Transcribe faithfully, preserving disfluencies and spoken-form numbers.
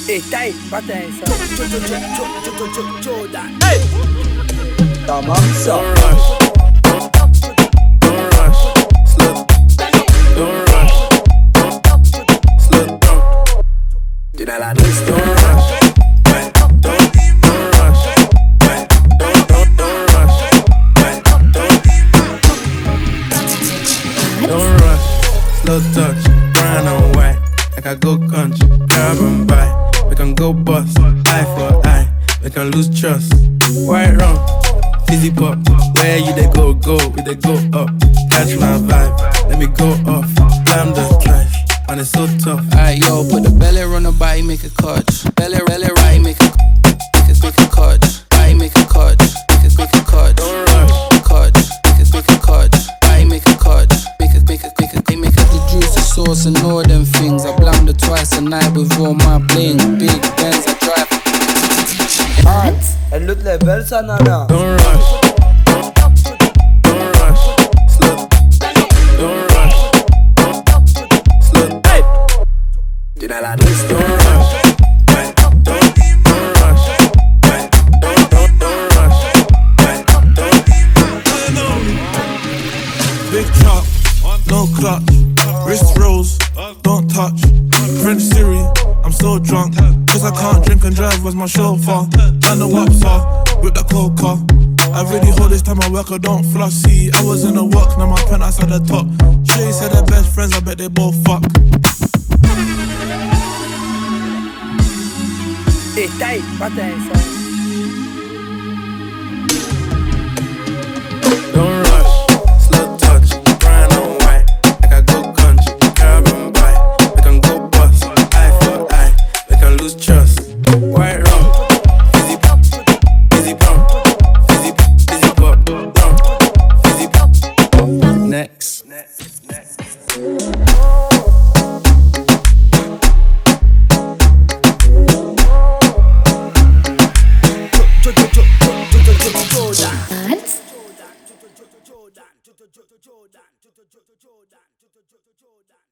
Está aí, bota essa. Jordan. Tamam sağ. Don't rush, don't rush, slow, don't rush, slow down. Tira la luz, don't rush, don't, don't rush, don't, don't, don't rush, don't, don't rush, slow touch, brown and white, like I go country, grab and buy, we can go bust, eye for eye, we can lose trust, white rum. Fizzy pop, where you they go, go, we they go up. Catch my vibe, let me go off. Climb the drive, man it's so tough. Alright, yo, put the belly on the body, make a catch. Belly, belly, right, make a, make a, make a catch. Body, make a catch, make a, make a catch. Don't rush, Catch, make a, make a catch. Body, make a catch, make a, make a, make a, make a. The juice, the sauce, and all them things. I blammed it twice a night with all my bling. Big Benz, I drive. At. elli level sana na. don't rush, don't, don't rush, slow, don't rush, slow, hey. Tira la luz, don't rush, don't, don't rush, don't, don't, don't rush, don't. Big chop, no clutch, wrist rolls, don't touch. French Siri, I'm so drunk, cause I can't drink and drive, was my chauffeur. Man the waps are, with the coca. I really hold this time I work, I don't floss. See, I was in the work, now my penthouse at the top. Shay said they're best friends, I bet they both fuck. Está aí, bota essa. Don't rush, slow touch, brown and white, like I go country, grab and buy, we can go bust, eye for eye, we can lose trust. White rum, fizzy pop, fizzy pop, fizzy, fizzy pop, rum, fizzy pop. Next, next, next. Jordan.